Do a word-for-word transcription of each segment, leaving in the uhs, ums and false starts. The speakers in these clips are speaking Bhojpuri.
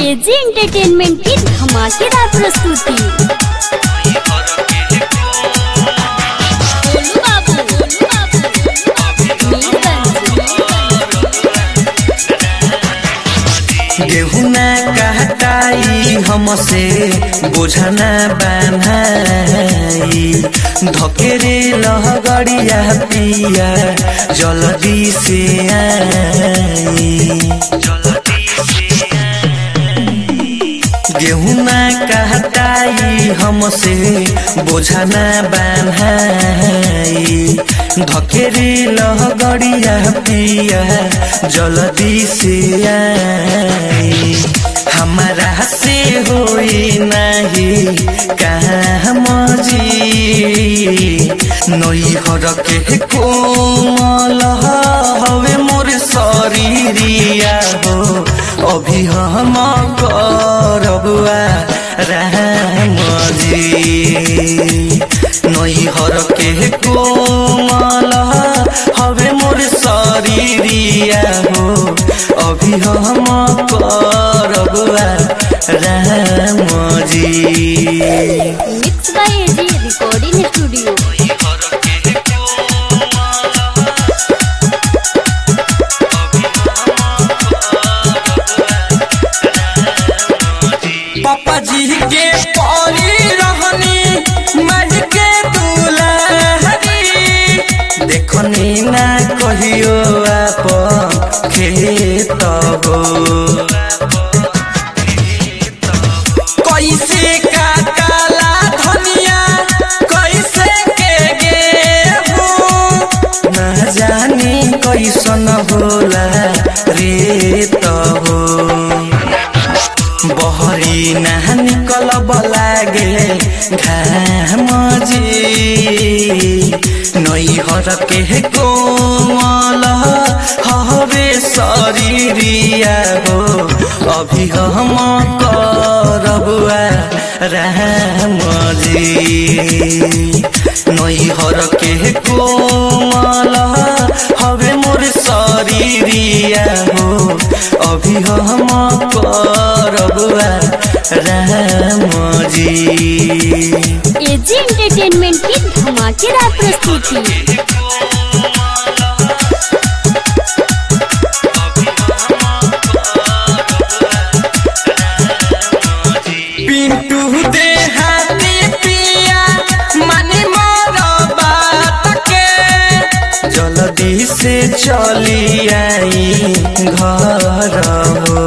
एजी एंटरटेनमेंट की धमाकेदार प्रस्तुति। गोलू बाबू, गोलू बाबू, गेहूं ना कहताई हमसे बोझना बनाई धकेरे लहगड़िया पिया जल्दी से आई। गेहूं ना कहताई हमसे बोझना बनाई धकेरे लहगड़िया पिया जल्दी से आई। हमारा से होई नहीं काम जी नैहर के कोमल हवे मोर शरीरिया हो अभी हम करबुआ राम जी नैहर के कोमल हवे मोर शरीरिया हो अभी हम करबुआ Ram ji. Mix by A G recording studio. पापा जी के परी रहनी मज के दुल्हरी देखनी ना कहियो आप खेत हो कैसे काला धनिया कैसे के गेहूं ना जानी कैसन होला रे हो बहरी ना निकल बलागे घाम जी नैहर के कोमल हवे शरीरिया हो अभी हम करबुआ राम जी नैहर के कोमल हवे मोर शरीरिया हो अभी हम करबुआ राम जी। एजी एंटरटेनमेंट की धमाकेदार प्रस्तुति। पिंटू दे हाथी पिया मानी मोर बात के जल्दी से चली आई घर हो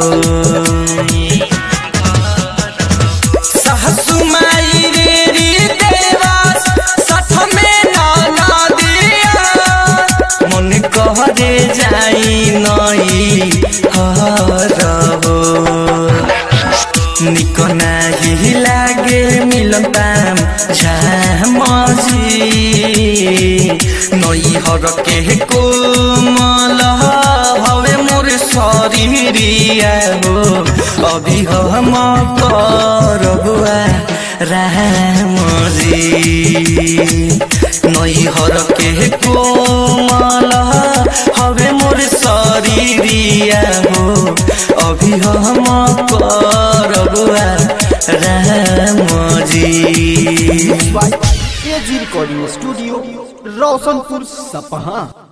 सासु माई रे री देवास साथ में ना दिया मन कहरे जाई नई हर हो निको नाही लागे मिलन पाम झाम जी नैहर के कोमल हवे मोर शरीरिया हो अभी हम करबुआ राम जी नैहर के कोमल हवे मोर शरीरिया हो अभी हम करबुआ राम जी। एजी रिकॉर्डिंग स्टूडियो रोशनपुर सपहा।